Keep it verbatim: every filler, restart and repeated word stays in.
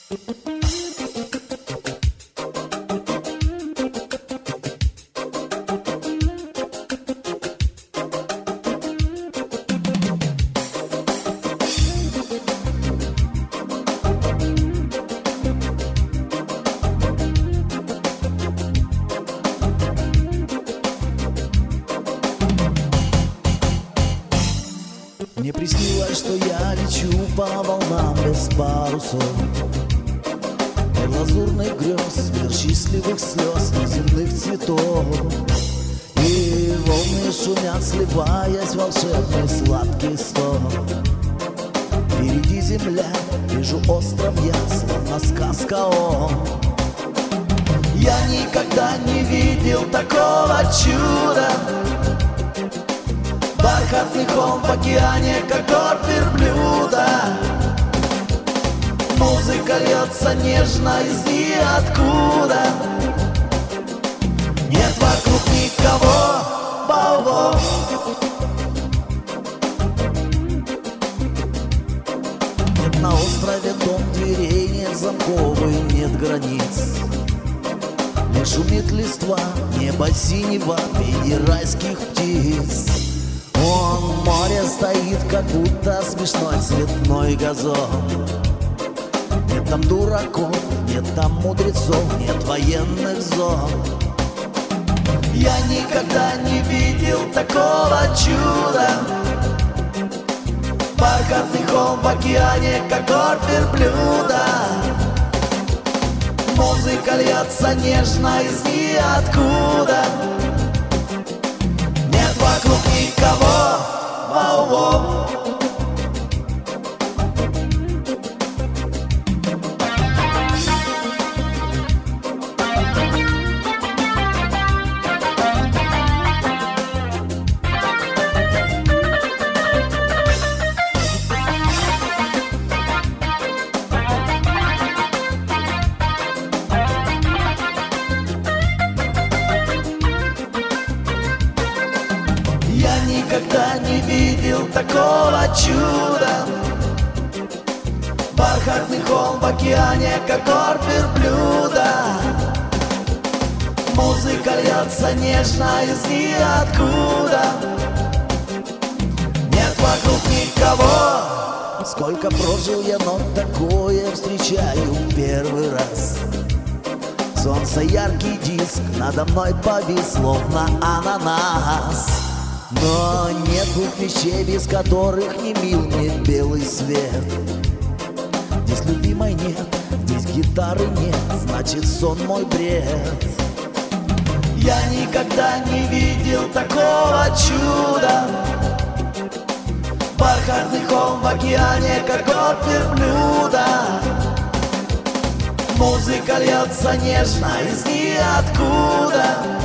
Мне приснилось, что я лечу по волнам без парусов, мир лазурных грез, мир счастливых слез, неземных цветов. И волны шумят, сливаясь в волшебный сладкий сон. Впереди земля, вижу остров я, словно сказка он. Я никогда не видел такого чуда. Бархатный холм в океане, как горб верблюда. Музыка льется нежно из ниоткуда. Нет вокруг никого, бау-бау. Нет на острове дом, дверей нет, замков и нет границ. Не шумит листва, небо синего в виде райских птиц. Он в море стоит, как будто смешной цветной газон. Нет там дураков, нет там мудрецов, нет военных зон. Я никогда не видел такого чуда. Бархатный холм в океане, как горб верблюда. Музыка льется нежно из ниоткуда. Нет вокруг никого, вау-вау. Я никогда не видел такого чуда. Бархатный холм в океане, как горб верблюда. Музыка льется нежно из ниоткуда. Нет вокруг никого. Сколько прожил я, но такое встречаю в первый раз. Солнце яркий диск надо мной повис, словно ананас. Но нет двух вещей, без которых не мил мне белый свет. Здесь любимой нет, здесь гитары нет, значит сон мой бред. Я никогда не видел такого чуда. Бархатный холм в океане, как горб верблюда. Музыка льется нежно из ниоткуда.